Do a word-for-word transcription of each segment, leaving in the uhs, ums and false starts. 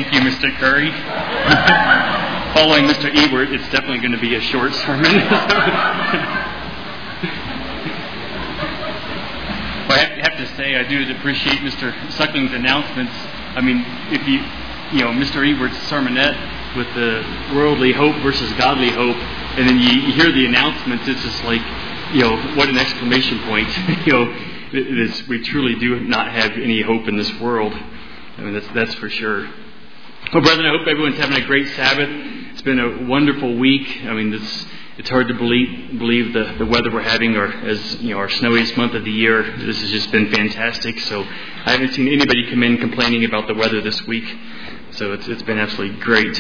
Thank you, Mister Curry. Following Mister Ewert, it's definitely going to be a short sermon. Well, I have to say, I do appreciate Mister Suckling's announcements. I mean, if you, you know, Mister Ewert's sermonette with the worldly hope versus godly hope, and then you, you hear the announcements, it's just like, you know, what an exclamation point. you know, it is, we truly do not have any hope in this world. I mean, that's that's for sure. Well, brethren, I hope everyone's having a great Sabbath. It's been a wonderful week. I mean, it's it's hard to believe believe the, the weather we're having, or as you know, our snowiest month of the year. This has just been fantastic. So I haven't seen anybody come in complaining about the weather this week. So it's it's been absolutely great.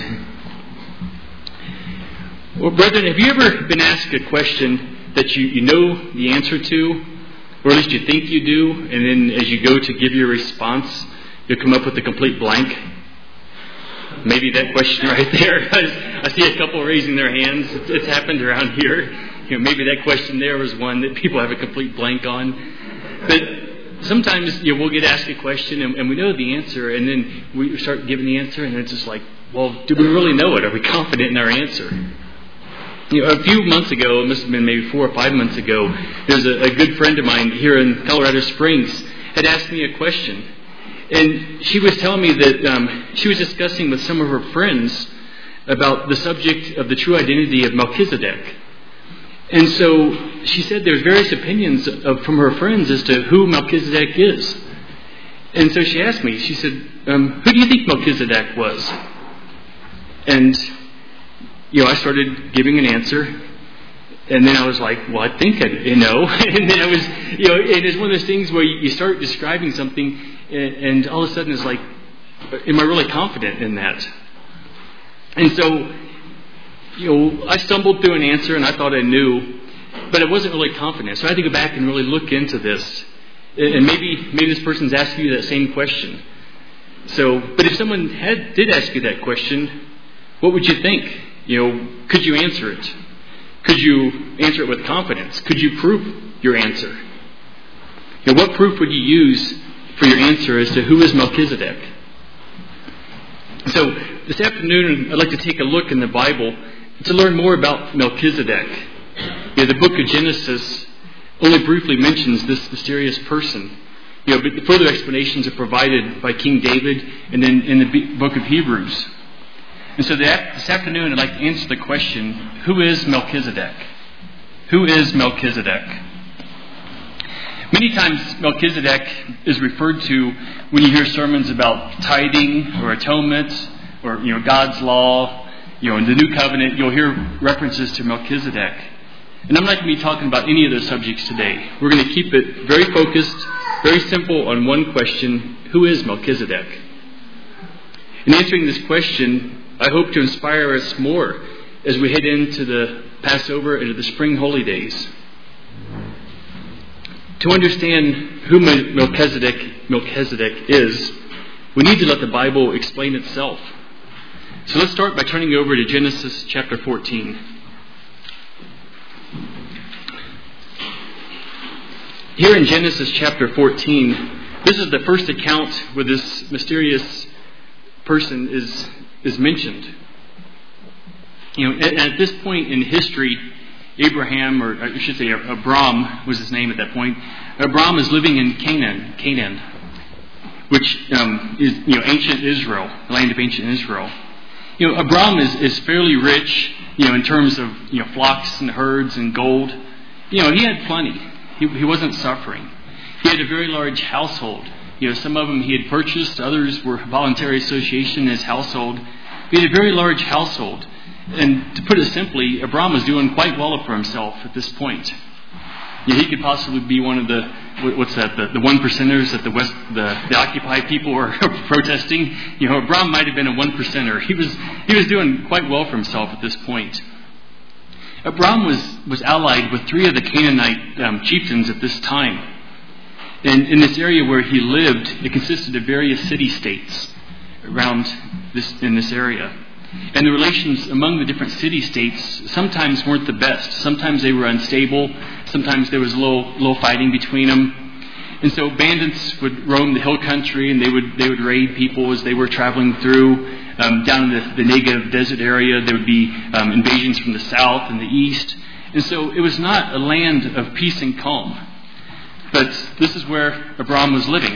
Well, brethren, have you ever been asked a question that you, you know the answer to, or at least you think you do, and then as you go to give your response, you'll come up with a complete blank? Maybe that question right there. I see a couple raising their hands. It's, it's happened around here. You know, maybe that question there was one that people have a complete blank on. But sometimes, you know, we'll get asked a question and, and we know the answer, and then we start giving the answer, and it's just like, well, do we really know it? Are we confident in our answer? You know, a few months ago, it must have been maybe four or five months ago, there's a, a good friend of mine here in Colorado Springs had asked me a question. And she was telling me that um, she was discussing with some of her friends about the subject of the true identity of Melchizedek. And so she said there's various opinions of, from her friends as to who Melchizedek is. And so she asked me, she said, um, who do you think Melchizedek was? And, you know, I started giving an answer. And then I was like, well, I think I you know. And then I was, you know, it is one of those things where you start describing something, and all of a sudden it's like, am I really confident in that? And so, you know, I stumbled through an answer and I thought I knew, but I wasn't really confident. So I had to go back and really look into this. And maybe maybe this person's asking you that same question. So, but if someone had did ask you that question, what would you think? You know, could you answer it? Could you answer it with confidence? Could you prove your answer? You know, what proof would you use for your answer as to who is Melchizedek? So this afternoon, I'd like to take a look in the Bible to learn more about Melchizedek. You know, the book of Genesis only briefly mentions this mysterious person. You know, but further explanations are provided by King David and then in the book of Hebrews. And so this afternoon, I'd like to answer the question, who is Melchizedek? Who is Melchizedek? Many times Melchizedek is referred to when you hear sermons about tithing or atonement or, you know, God's law, you know, in the New Covenant, you'll hear references to Melchizedek. And I'm not going to be talking about any of those subjects today. We're going to keep it very focused, very simple on one question, who is Melchizedek? In answering this question, I hope to inspire us more as we head into the Passover and the spring holy days. To understand who Melchizedek, Melchizedek is, we need to let the Bible explain itself. So let's start by turning over to Genesis chapter fourteen. Here in Genesis chapter fourteen, this is the first account where this mysterious person is is mentioned. You know, at, at this point in history, Abraham, or I should say Abram was his name at that point. Abram is living in Canaan, Canaan, which um, is, you know, ancient Israel, the land of ancient Israel. You know, Abram is, is fairly rich, you know, in terms of, you know, flocks and herds and gold. You know, he had plenty. He, he wasn't suffering. He had a very large household. You know, some of them he had purchased, others were voluntary association in his household. He had a very large household. And to put it simply, Abram was doing quite well for himself at this point. You know, he could possibly be one of the, what's that, the, the one percenters that the West, the, the Occupy people were protesting. You know, Abram might have been a one percenter. He was he was doing quite well for himself at this point. Abram was, was allied with three of the Canaanite um, chieftains at this time. And in this area where he lived, it consisted of various city-states around this in this area. And the relations among the different city-states sometimes weren't the best. Sometimes they were unstable. Sometimes there was a little, little fighting between them. And so bandits would roam the hill country, and they would they would raid people as they were traveling through. Um, down in the, the Negev desert area, there would be um, invasions from the south and the east. And so it was not a land of peace and calm. But this is where Abram was living.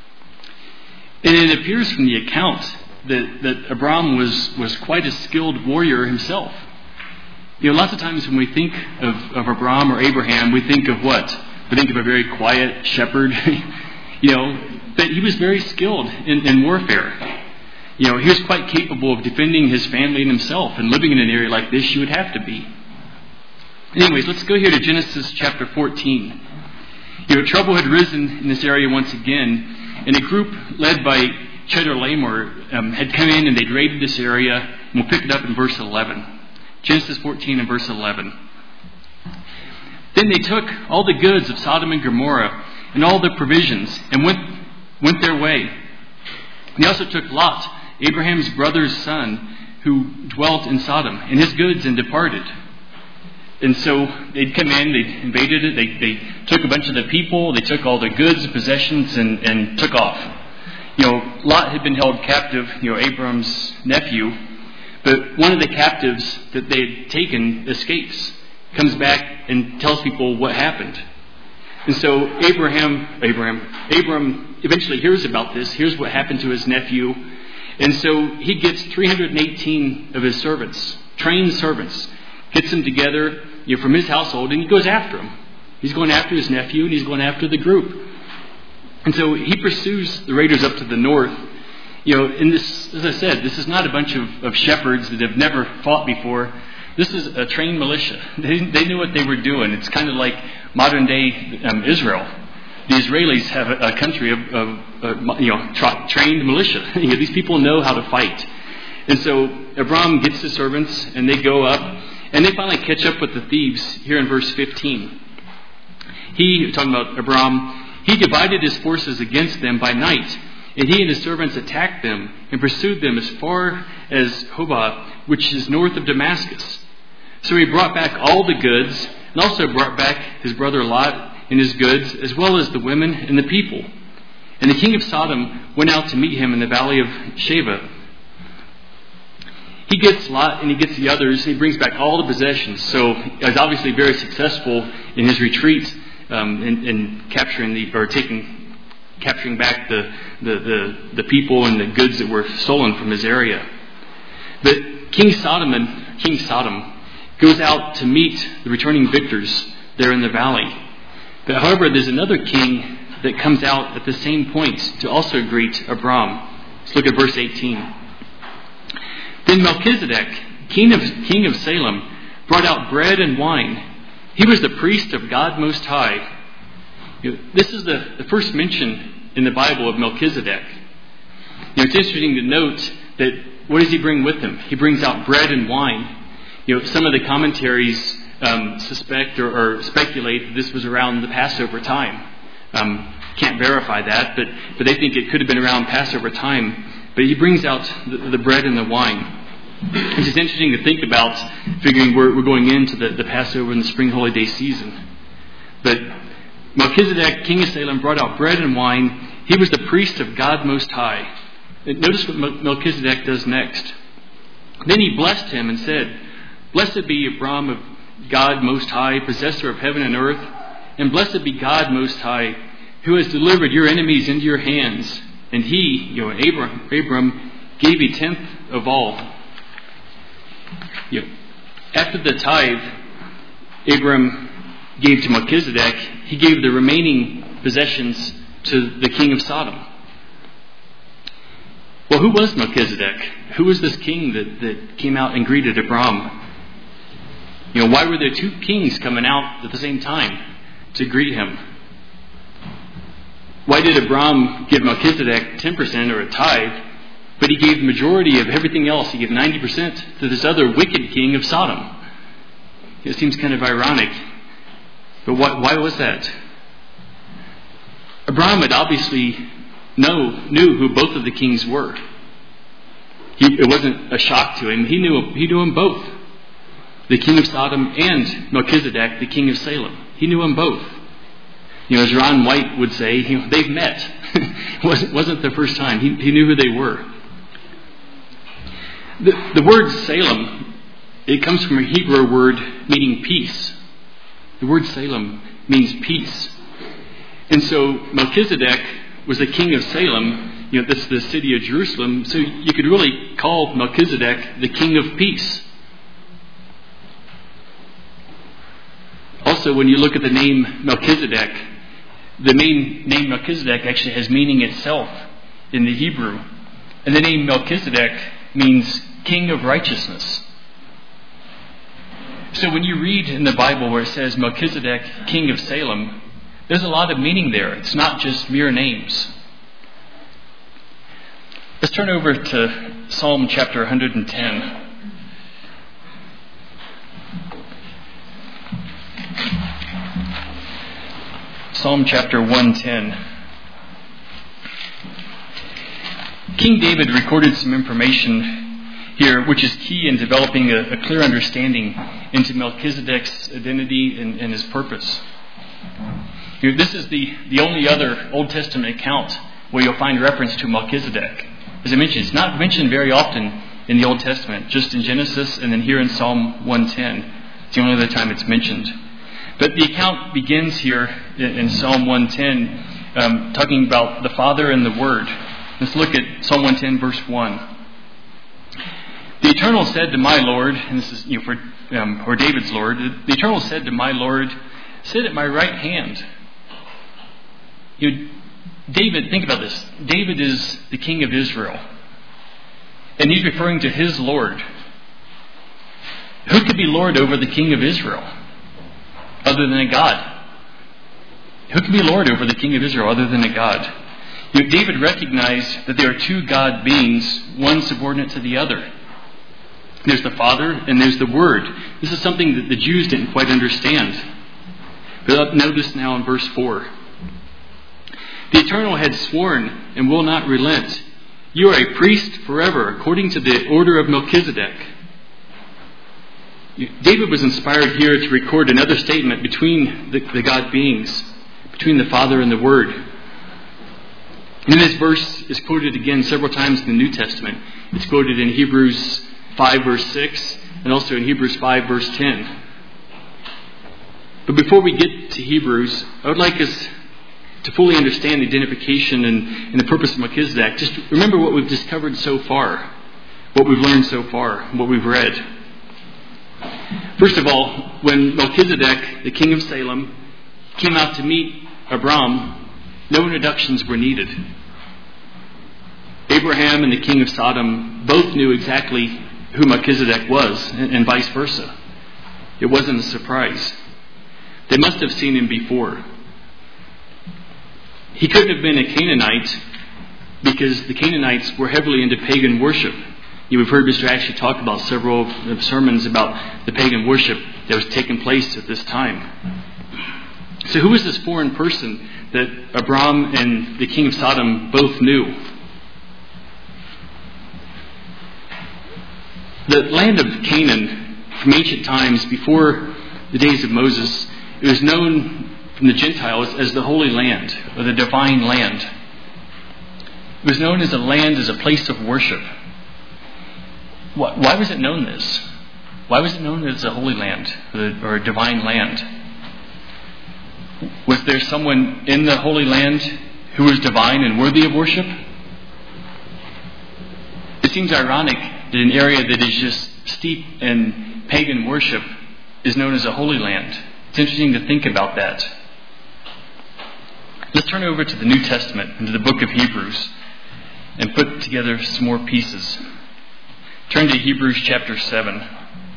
And it appears from the account that, that Abram was, was quite a skilled warrior himself. You know, lots of times when we think of, of Abram or Abraham, we think of what? We think of a very quiet shepherd. You know, but he was very skilled in, in warfare. You know, he was quite capable of defending his family and himself, and living in an area like this, you would have to be. Anyways, let's go here to Genesis chapter fourteen. You know, trouble had risen in this area once again, and a group led by Chedorlaomer um, had come in and they'd raided this area, and we'll pick it up in verse eleven. Genesis fourteen and verse eleven. Then they took all the goods of Sodom and Gomorrah and all the provisions and went went their way. They also took Lot, Abraham's brother's son, who dwelt in Sodom, and his goods, and departed. And so they'd come in, they invaded it, they, they took a bunch of the people, they took all the goods and possessions, and, and took off. You know, Lot had been held captive, you know, Abram's nephew, but one of the captives that they had taken escapes, comes back and tells people what happened. And so Abraham, Abraham, Abram eventually hears about this, hears what happened to his nephew, and so he gets three hundred eighteen of his servants, trained servants, gets them together, you know, from his household, and he goes after them. He's going after his nephew, and he's going after the group. And so he pursues the raiders up to the north. You know, and this, as I said, this is not a bunch of, of shepherds that have never fought before. This is a trained militia. They, they knew what they were doing. It's kind of like modern day um, Israel. The Israelis have a, a country of, of uh, you know tra- trained militia. You know, these people know how to fight. And so Abram gets his servants, and they go up, and they finally catch up with the thieves here in verse fifteen. He, talking about Abram, he divided his forces against them by night, and he and his servants attacked them and pursued them as far as Hobah, which is north of Damascus. So he brought back all the goods, and also brought back his brother Lot and his goods, as well as the women and the people. And the king of Sodom went out to meet him in the valley of Shaveh. He gets Lot and he gets the others. He brings back all the possessions. So he's obviously very successful in his retreat, um, in, in capturing the or taking, capturing back the, the the the people and the goods that were stolen from his area. But King Solomon, King Sodom, goes out to meet the returning victors there in the valley. But however, there's another king that comes out at the same point to also greet Abram. Let's look at verse eighteen. Then Melchizedek, king of, king of Salem, brought out bread and wine. He was the priest of God Most High. You know, this is the, the first mention in the Bible of Melchizedek. You know, it's interesting to note that what does he bring with him? He brings out bread and wine. You know, some of the commentaries um, suspect or, or speculate that this was around the Passover time. Um, can't verify that, but, but they think it could have been around Passover time. But he brings out the, the bread and the wine. It's just interesting to think about, figuring we're, we're going into the, the Passover and the spring holiday season. But Melchizedek, king of Salem, brought out bread and wine. He was the priest of God Most High. And notice what Melchizedek does next. Then he blessed him and said, "Blessed be Abram of God Most High, possessor of heaven and earth, and blessed be God Most High, who has delivered your enemies into your hands." And he, you know, Abram, Abram gave a tenth of all. You know, after the tithe, Abram gave to Melchizedek, he gave the remaining possessions to the king of Sodom. Well, who was Melchizedek? Who was this king that, that came out and greeted Abram? You know, why were there two kings coming out at the same time to greet him? Why did Abram give Melchizedek ten percent or a tithe, but he gave the majority of everything else? He gave ninety percent to this other wicked king of Sodom. It seems kind of ironic. But why, why was that? Abram had obviously know, knew who both of the kings were. He, it wasn't a shock to him. He knew, he knew them both. The king of Sodom and Melchizedek, the king of Salem. He knew them both. You know, as Ron White would say, you know, they've met. It wasn't, wasn't the first time. He, he knew who they were. The, the word Salem, it comes from a Hebrew word meaning peace. The word Salem means peace. And so Melchizedek was the king of Salem. You know, that's the city of Jerusalem. So you could really call Melchizedek the king of peace. Also, when you look at the name Melchizedek, the main name Melchizedek actually has meaning itself in the Hebrew. And the name Melchizedek means king of righteousness. So when you read in the Bible where it says Melchizedek, king of Salem, there's a lot of meaning there. It's not just mere names. Let's turn over to Psalm chapter one hundred ten. Psalm chapter one ten. King David recorded some information here which is key in developing a, a clear understanding into Melchizedek's identity and, and his purpose. Here, this is the, the only other Old Testament account where you'll find reference to Melchizedek. As I mentioned, it's not mentioned very often in the Old Testament, just in Genesis and then here in Psalm one ten. It's the only other time it's mentioned. But the account begins here in, in Psalm one ten, um, talking about the Father and the Word. Let's look at Psalm one ten, verse one. The Eternal said to my Lord, and this is you know, for, um, for David's Lord, the Eternal said to my Lord, sit at my right hand. You know, David, think about this. David is the king of Israel. And he's referring to his Lord. Who could be Lord over the king of Israel other than a God? Who can be Lord over the king of Israel other than a God? You know, David recognized that there are two God beings, one subordinate to the other. There's the Father and there's the Word. This is something that the Jews didn't quite understand. But notice now in verse four. The Eternal had sworn and will not relent. You are a priest forever, according to the order of Melchizedek. David was inspired here to record another statement between the, the God beings, between the Father and the Word. And this verse is quoted again several times in the New Testament. It's quoted in Hebrews five, verse six, and also in Hebrews five, verse ten. But before we get to Hebrews, I would like us to fully understand the identification and, and the purpose of Melchizedek. Just remember what we've discovered so far, what we've learned so far, what we've read. First of all, when Melchizedek, the king of Salem, came out to meet Abram, no introductions were needed. Abraham and the king of Sodom both knew exactly who Melchizedek was, and, and vice versa. It wasn't a surprise. They must have seen him before. He couldn't have been a Canaanite because the Canaanites were heavily into pagan worship. You've heard Mister Ashley talk about several sermons about the pagan worship that was taking place at this time. So who was this foreign person that Abram and the king of Sodom both knew? The land of Canaan, from ancient times, before the days of Moses, it was known from the Gentiles as the Holy Land, or the Divine Land. It was known as a land, as a place of worship. Why was it known this? Why was it known as a Holy Land, or a Divine Land? Was there someone in the Holy Land who was divine and worthy of worship? It seems ironic that an area that is just steeped in pagan worship is known as a Holy Land. It's interesting to think about that. Let's turn over to the New Testament, into the book of Hebrews, and put together some more pieces. Turn to Hebrews chapter seven.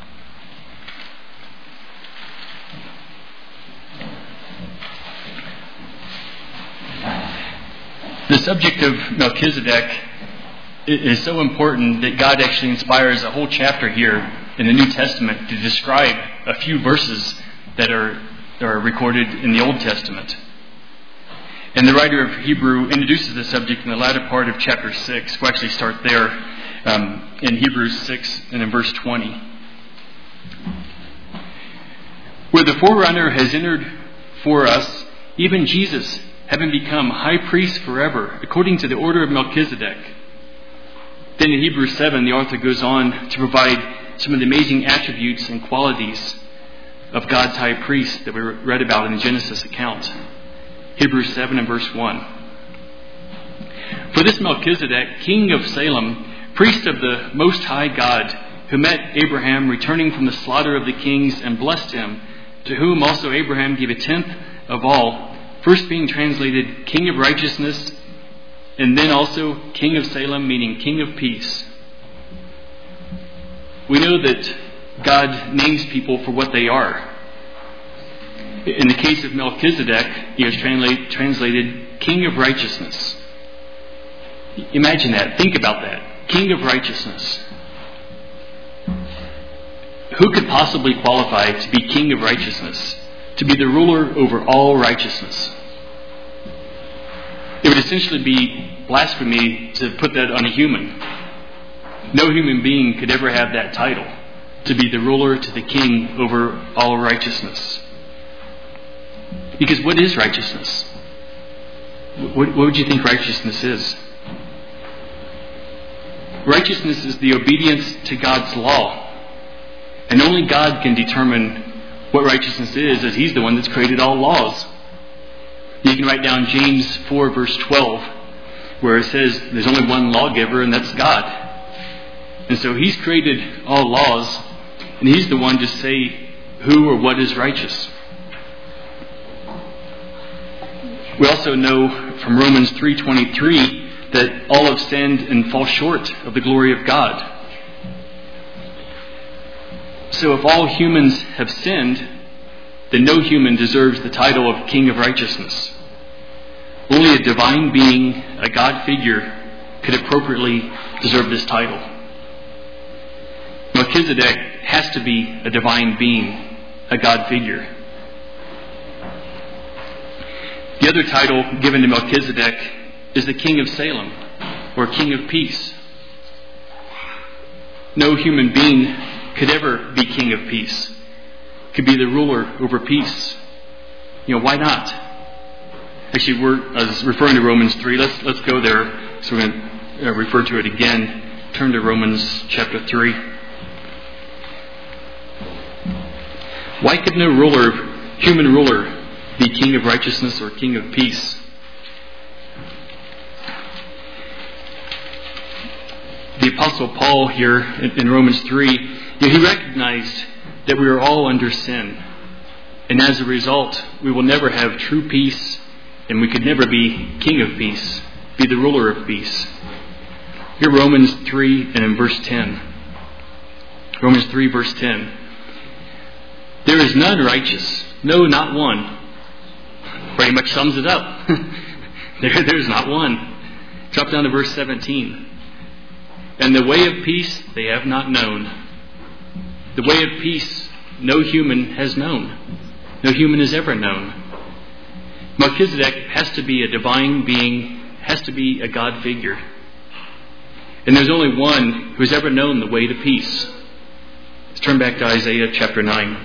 The subject of Melchizedek is so important that God actually inspires a whole chapter here in the New Testament to describe a few verses that are, are recorded in the Old Testament. And the writer of Hebrew introduces the subject in the latter part of chapter six. We'll actually start there um, in Hebrews six and in verse twenty. Where the forerunner has entered for us even Jesus, having become high priest forever, according to the order of Melchizedek. Then in Hebrews seven, the author goes on to provide some of the amazing attributes and qualities of God's high priest that we read about in the Genesis account. Hebrews seven and verse one. For this Melchizedek, king of Salem, priest of the Most High God, who met Abraham returning from the slaughter of the kings and blessed him, to whom also Abraham gave a tenth of all, first being translated King of Righteousness, and then also King of Salem, meaning King of Peace. We know that God names people for what they are. In the case of Melchizedek, he was translate, translated King of Righteousness. Imagine that. Think about that. King of Righteousness. Who could possibly qualify to be King of Righteousness? To be the ruler over all righteousness? It would essentially be blasphemy to put that on a human. No human being could ever have that title, to be the ruler, to the king over all righteousness. Because what is righteousness? What, what would you think righteousness is? Righteousness is the obedience to God's law. And only God can determine what righteousness is, as He's the one that's created all laws. You can write down James four verse twelve, where it says there's only one lawgiver, and that's God. And so He's created all laws, and He's the one to say who or what is righteous. We also know from Romans three twenty-three that all have sinned and fall short of the glory of God. So if all humans have sinned, then no human deserves the title of King of Righteousness. Only a divine being, a God figure, could appropriately deserve this title. Melchizedek has to be a divine being, a God figure. The other title given to Melchizedek is the King of Salem, or King of Peace. No human being could ever be King of Peace, could be the ruler over peace. You know, why not? Actually, we're, I was referring to Romans three. Let's let's go there. So we're going to refer to it again. Turn to Romans chapter three. Why could no ruler, human ruler, be King of Righteousness or King of Peace? The Apostle Paul here in Romans three, you know, he recognized that we are all under sin. And as a result, we will never have true peace, and we could never be King of Peace, be the ruler of peace. Here Romans three and in verse ten. Romans three verse ten. There is none righteous, no, not one. Pretty much sums it up. there, there's not one. Drop down to verse seventeen. And the way of peace they have not known. The way of peace no human has known. No human has ever known. Melchizedek has to be a divine being, has to be a God figure. And there's only one who has ever known the way to peace. Let's turn back to Isaiah chapter nine.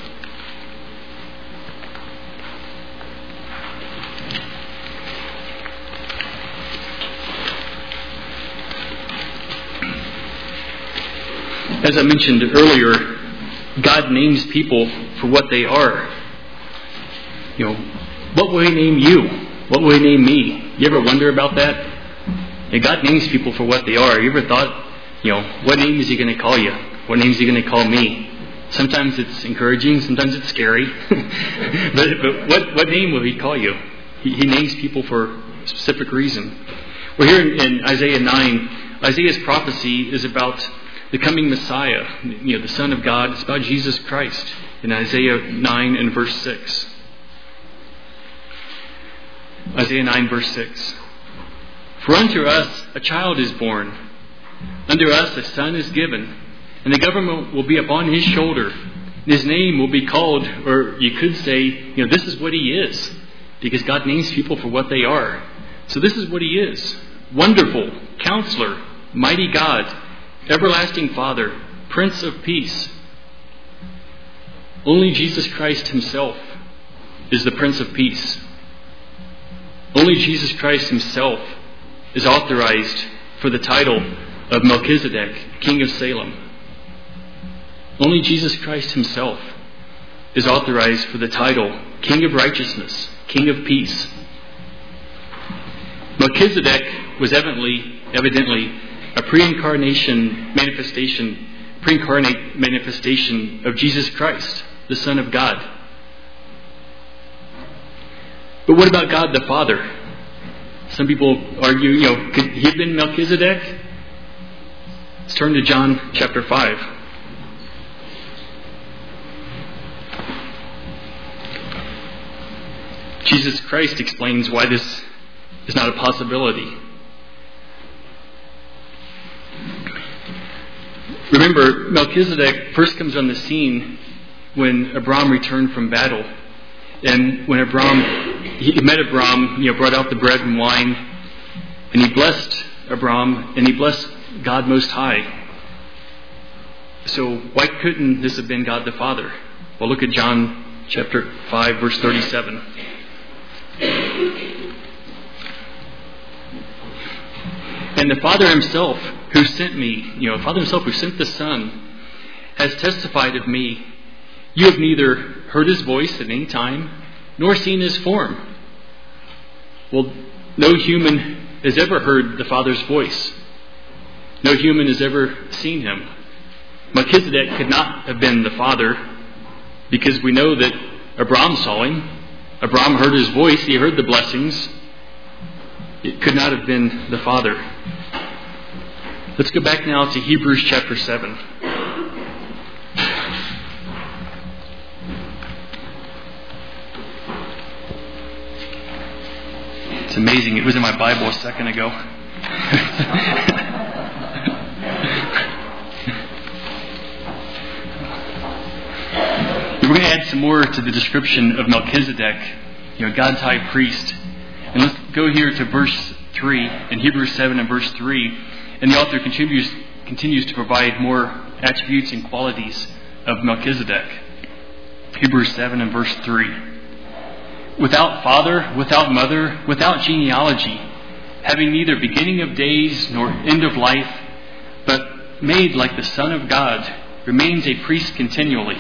As I mentioned earlier, God names people for what they are. You know, what will He name you? What will He name me? You ever wonder about that? And God names people for what they are. You ever thought, you know, what name is He going to call you? What name is He going to call me? Sometimes it's encouraging, sometimes it's scary. but but what, what name will He call you? He, he names people for a specific reason. Well, here in, in Isaiah nine, Isaiah's prophecy is about the coming Messiah, you know, the Son of God. It's about Jesus Christ in Isaiah nine and verse six. Isaiah nine verse six. For unto us a child is born, unto us a son is given, and the government will be upon His shoulder, and His name will be called, or you could say, you know, this is what He is, because God names people for what they are. So this is what He is: Wonderful, Counselor, Mighty God, Everlasting Father, Prince of Peace. Only Jesus Christ Himself is the Prince of Peace. Only Jesus Christ himself is authorized for the title of Melchizedek, King of Salem. Only Jesus Christ himself is authorized for the title King of Righteousness, King of Peace. Melchizedek was evidently, evidently a pre-incarnation manifestation, pre-incarnate manifestation of Jesus Christ, the Son of God. But what about God the Father? Some people argue, you know, could he have been Melchizedek? Let's turn to John chapter five. Jesus Christ explains why this is not a possibility. Remember, Melchizedek first comes on the scene when Abram returned from battle. And when Abram, he met Abram, you know, brought out the bread and wine, and he blessed Abram, and he blessed God Most High. So why couldn't this have been God the Father? Well, look at John chapter five, verse thirty-seven. And the Father himself who sent me, you know, the Father himself who sent the Son, has testified of me. You have neither heard his voice at any time, nor seen his form. Well, no human has ever heard the Father's voice. No human has ever seen him. Melchizedek could not have been the Father, because we know that Abram saw him. Abram heard his voice. He heard the blessings. It could not have been the Father. Let's go back now to Hebrews chapter seven. It's amazing. It was in my Bible a second ago. We're going to add some more to the description of Melchizedek, you know, God's high priest. And let's go here to verse three, in Hebrews seven and verse three. And the author continues, continues to provide more attributes and qualities of Melchizedek. Hebrews seven and verse three. Without father, without mother, without genealogy, having neither beginning of days nor end of life, but made like the Son of God, remains a priest continually.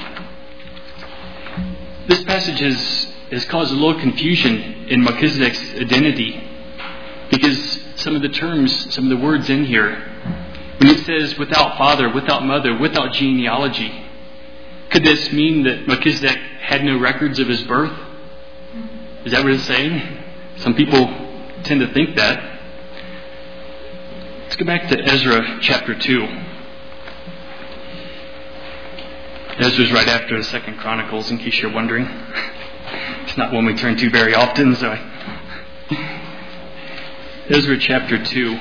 This passage has, has caused a little confusion in Melchizedek's identity, because some of the terms, some of the words in here, when it says without father, without mother, without genealogy, could this mean that Melchizedek had no records of his birth? Is that what it's saying? Some people tend to think that. Let's go back to Ezra chapter two. Ezra's right after the Second Chronicles, in case you're wondering. It's not one we turn to very often, so I... Ezra chapter two.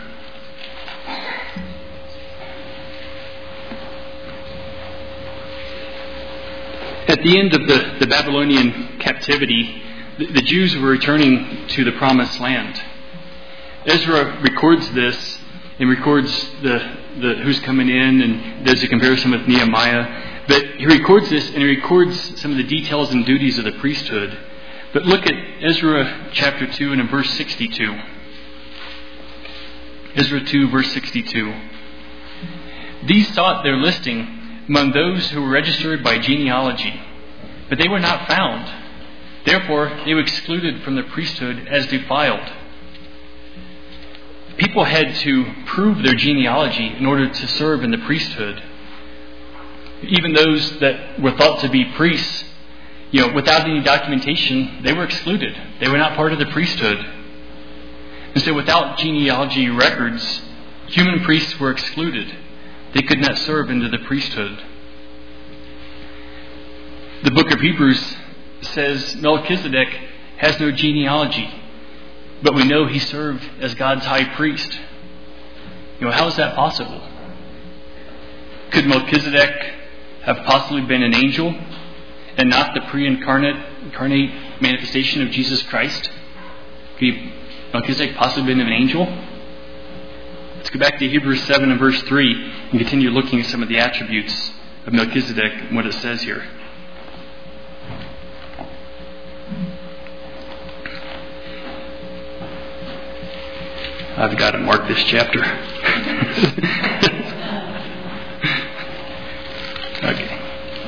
At the end of the, the Babylonian captivity, the, the Jews were returning to the promised land. Ezra records this and records the, the who's coming in, and does a comparison with Nehemiah. But he records this and he records some of the details and duties of the priesthood. But look at Ezra chapter two and in verse sixty-two. Ezra two, verse sixty-two. These sought their listing among those who were registered by genealogy, but they were not found. Therefore, they were excluded from the priesthood as defiled. People had to prove their genealogy in order to serve in the priesthood. Even those that were thought to be priests, you know, without any documentation, they were excluded. They were not part of the priesthood. And so without genealogy records, human priests were excluded. They could not serve into the priesthood. The book of Hebrews says Melchizedek has no genealogy, but we know he served as God's high priest. You know, how is that possible? Could Melchizedek have possibly been an angel and not the pre-incarnate incarnate manifestation of Jesus Christ? Could he, Melchizedek possibly been an angel? Let's go back to Hebrews seven and verse three and continue looking at some of the attributes of Melchizedek and what it says here. I've got to mark this chapter. Okay.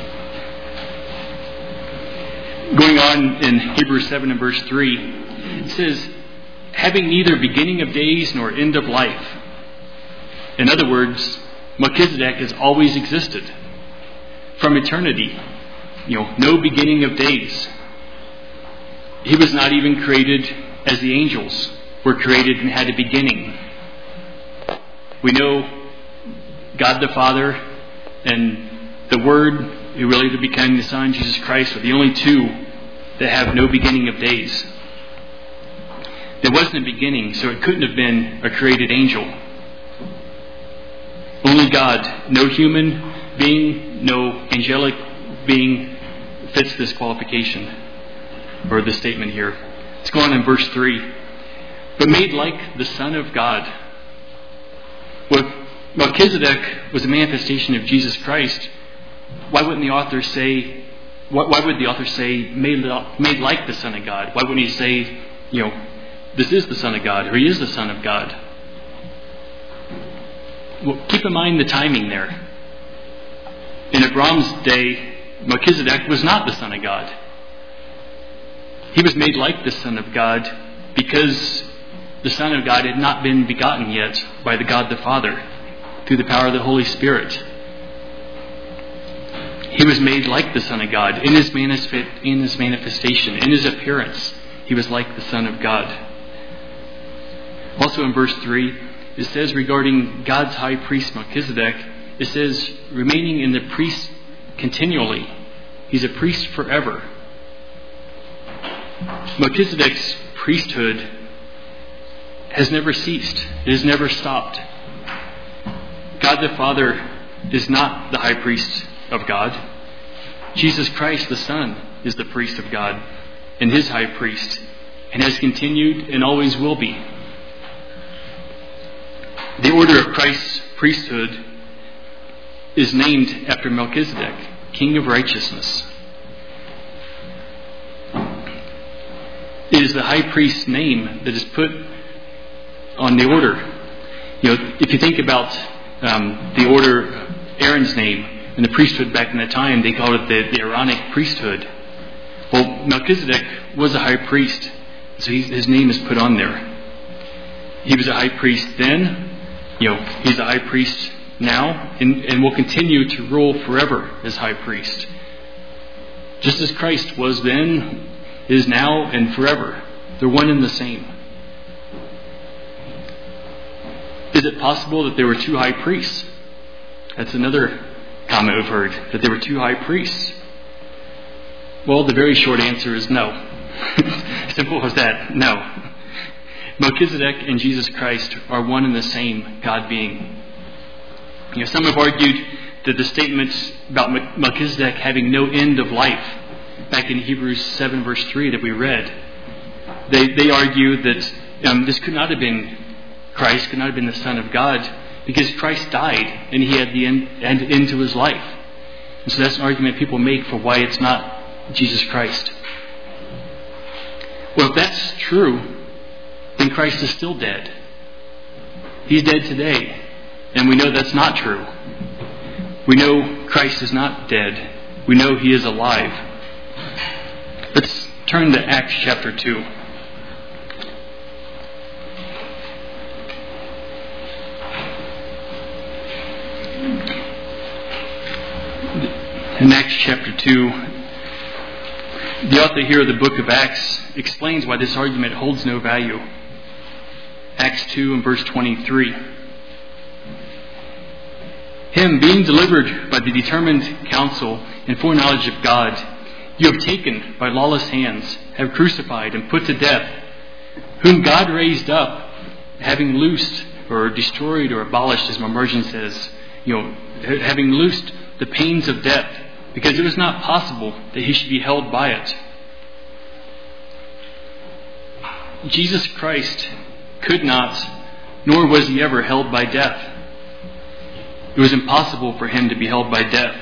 Going on in Hebrews seven and verse three, it says, having neither beginning of days nor end of life. In other words, Melchizedek has always existed from eternity. You know, no beginning of days. He was not even created as the angels were created and had a beginning. We know God the Father and the Word who really became the Son, Jesus Christ, are the only two that have no beginning of days. There wasn't a beginning, so it couldn't have been a created angel. Only God, no human being, no angelic being fits this qualification, or this statement here. Let's go on in verse three. But made like the Son of God. Well, Melchizedek was a manifestation of Jesus Christ. Why wouldn't the author say, why would the author say, made, made like the Son of God? Why wouldn't he say, you know, this is the Son of God, or he is the Son of God? Well, keep in mind the timing there. In Abraham's day, Melchizedek was not the Son of God. He was made like the Son of God because the Son of God had not been begotten yet by the God the Father through the power of the Holy Spirit. He was made like the Son of God in his, manifest, in his manifestation, in his appearance. He was like the Son of God. Also in verse three, it says regarding God's high priest Melchizedek, it says remaining in the priest continually. He's a priest forever. Melchizedek's priesthood has never ceased. It has never stopped. God the Father is not the high priest of God. Jesus Christ the Son is the priest of God and his high priest, and has continued and always will be. The order of Christ's priesthood is named after Melchizedek, King of Righteousness. It is the high priest's name that is put on the order. You know, if you think about um, the order, Aaron's name, in the priesthood back in that time, they called it the, the Aaronic priesthood. Well, Melchizedek was a high priest, so he's, his name is put on there. He was a high priest then, you know, he's a high priest now, and, and will continue to rule forever as high priest. Just as Christ was then, is now, and forever. They're one and the same. Is it possible that there were two high priests? That's another comment we've heard, that there were two high priests. Well, the very short answer is no. Simple as that, no. Melchizedek and Jesus Christ are one and the same God being. You know, some have argued that the statements about Melchizedek having no end of life, back in Hebrews seven verse three that we read, they, they argue that um, this could not have been Christ, could not have been the Son of God, because Christ died and he had the end, end, end to his life. And so that's an argument people make for why it's not Jesus Christ. Well, if that's true, then Christ is still dead. He's dead today. And we know that's not true. We know Christ is not dead. We know he is alive. Let's turn to Acts chapter two. In Acts chapter two, the author here of the book of Acts explains why this argument holds no value. Acts two and verse twenty-three. Him being delivered by the determined counsel and foreknowledge of God, you have taken by lawless hands, have crucified and put to death, whom God raised up, having loosed or destroyed or abolished, as my version says, you know, having loosed the pains of death, because it was not possible that he should be held by it. Jesus Christ could not, nor was he ever held by death. It was impossible for him to be held by death.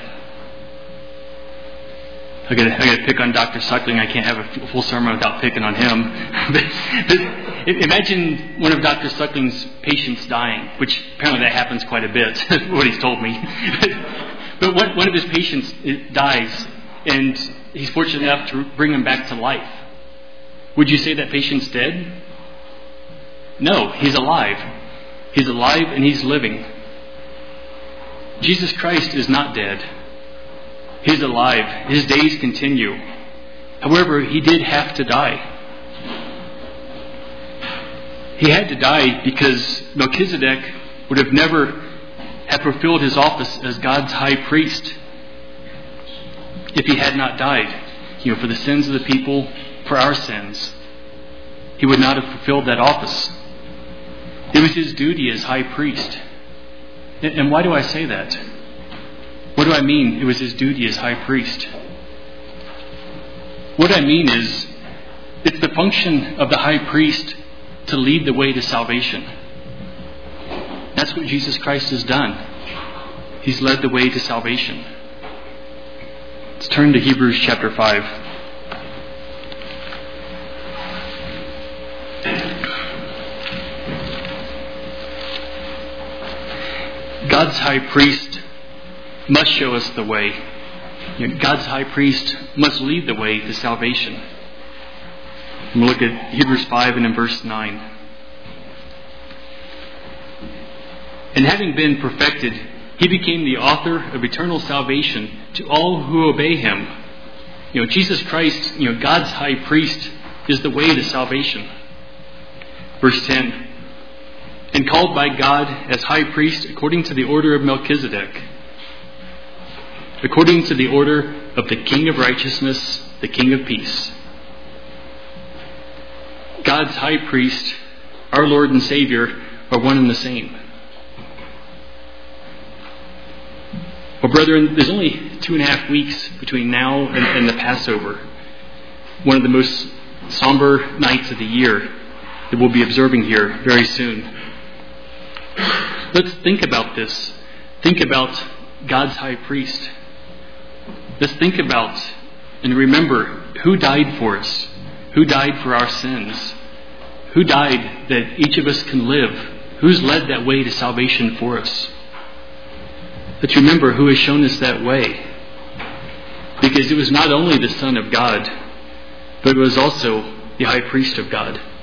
I gotta, I gotta pick on Doctor Suckling. I can't have a full sermon without picking on him. but, but Imagine one of Doctor Suckling's patients dying, which apparently that happens quite a bit, what he's told me. But one, one of his patients dies, and he's fortunate enough to bring him back to life. Would you say that patient's dead? No, he's alive. He's alive and he's living. Jesus Christ is not dead. He's alive. His days continue. However, he did have to die. He had to die because Melchizedek would have never have fulfilled his office as God's high priest if he had not died, you know, for the sins of the people, for our sins. He would not have fulfilled that office. It was his duty as high priest. And why do I say that? What do I mean it was his duty as high priest? What I mean is, it's the function of the high priest to lead the way to salvation. That's what Jesus Christ has done. He's led the way to salvation. Let's turn to Hebrews chapter five. God's high priest must show us the way. God's high priest must lead the way to salvation. We'll look at Hebrews five and in verse nine. And having been perfected, he became the author of eternal salvation to all who obey him. You know, Jesus Christ, you know, God's high priest, is the way to salvation. Verse ten. And called by God as high priest according to the order of Melchizedek, according to the order of the King of righteousness, the King of peace. God's high priest, our Lord and Savior, are one and the same. Well, brethren, there's only two and a half weeks between now and, and the Passover, one of the most somber nights of the year that we'll be observing here very soon. Let's think about this. Think about God's high priest. Let's think about and remember who died for us, who died for our sins, who died that each of us can live, who's led that way to salvation for us. Let's remember who has shown us that way. Because it was not only the Son of God, but it was also the high priest of God.